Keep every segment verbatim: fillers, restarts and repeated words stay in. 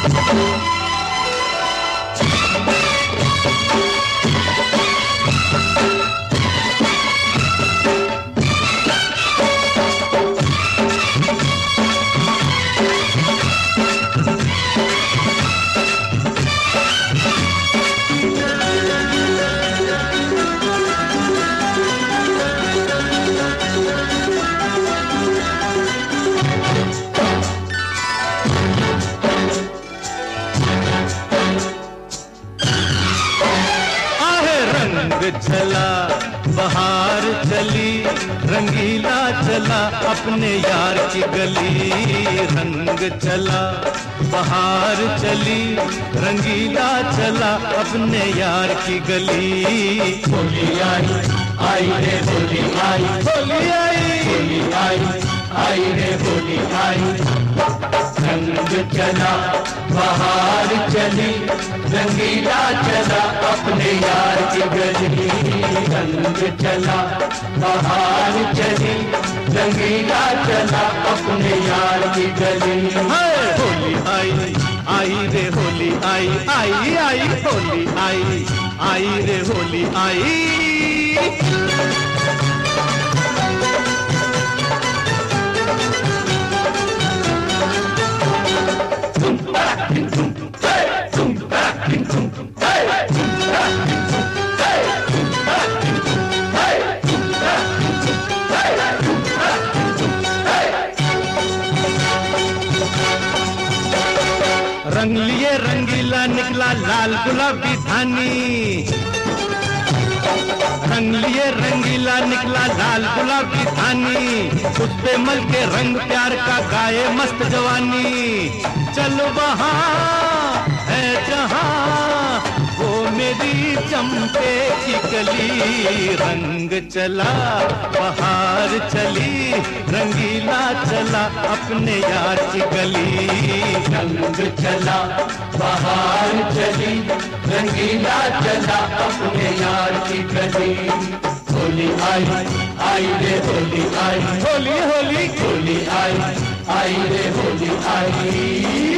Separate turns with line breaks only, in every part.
चला बहार चली रंगीला चला अपने यार की गली। रंग चला बहार चली रंगीला चला अपने यार की गली।
होली आई आई रे होली आई,
होली आई
होली आई आई रे होली आई। रंग चला बहार चली रंगीला चला अपने यार की गली। रंग चला बहार चली रंगीला चला अपने यार की गली।
होली आई आई रे होली आई आई आई होली आई आई रे होली आई। रंग लिए रंगीला निकला लाल गुलाबी धानी। रंग लिए रंगीला निकला लाल गुलाबी धानी। उस पे मल के रंग प्यार का गाए मस्त जवानी। चल वहाँ है जहाँ वो मेरी चंपे की गली। रंग चला बहार चली रंगीला चला अपने यार की गली।
रंग चला बहार चली रंगीला चला अपने यार की गली। होली आई आई रे होली आई,
होली होली
होली आई आई रे होली आई।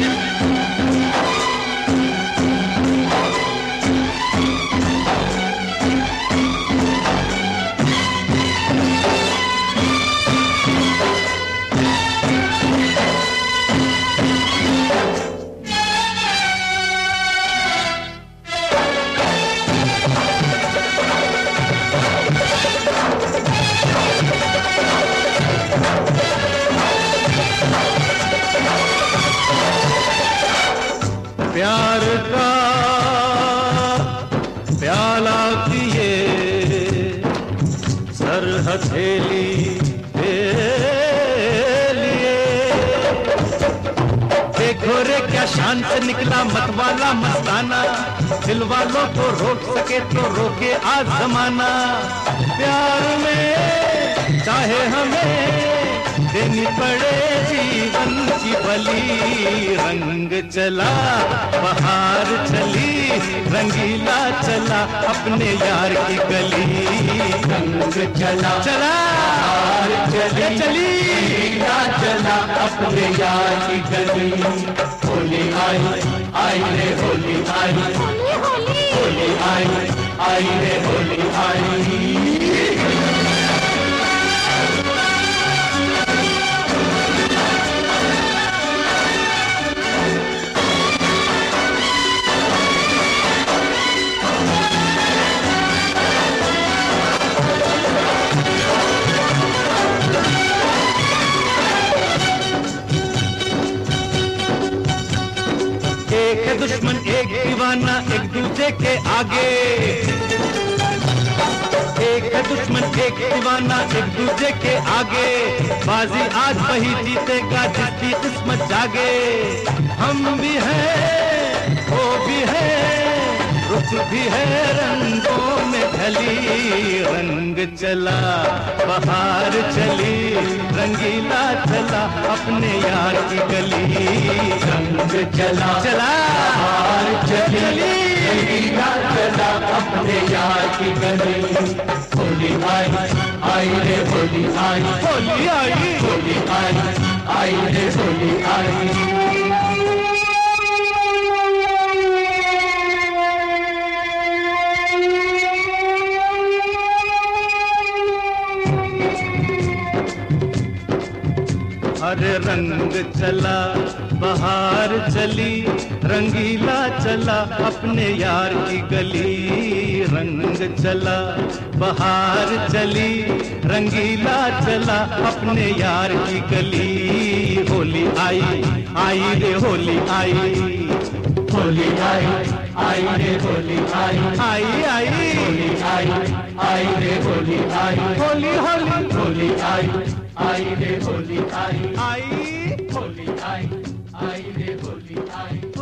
प्यार का प्याला पिए सर हथेली पे लिए। देखो रे क्या शान से निकला मतवाला मस्ताना। दिल वालों को रोक सके तो रोके आज जमाना। प्यार में चाहे हमें देनी पड़े जीवन की बलि। रंग चला बहार चली रंगीला चला अपने यार की गली।
रंग चला
चला
बहार चली
चली
रंगीला चला अपने यार की गली। होली आई आई रे होली आई, होली आई आई रे होली आई।
एक है दुश्मन एक दीवाना एक दूसरे के आगे। एक है दुश्मन एक दीवाना एक दूसरे के आगे। बाजी आज वही जीतेगा जिसकी किस्मत जागे। हम भी हैं वो भी है रुख भी है रंगों में ढली। रंग चला बहार चली रंगीला चला अपने यार की गली।
रंग चला
चला
बहार चली रंगीला चला अपने यार की गली। होली आई आई रे होली आई,
होली आई
होली आई आई रे होली आई।
चला बहार चली, रंगीला चला अपने यार की गली। रंग चला बहार चली, रंगीला चला अपने यार की गली। होली आई आई रे होली आई,
होली आई आई रे होली आई,
आई आई
होली आई आई रे होली आई,
होली होली
होली आई आई रे होली आई,
आई
होली आई आई रे होली आई।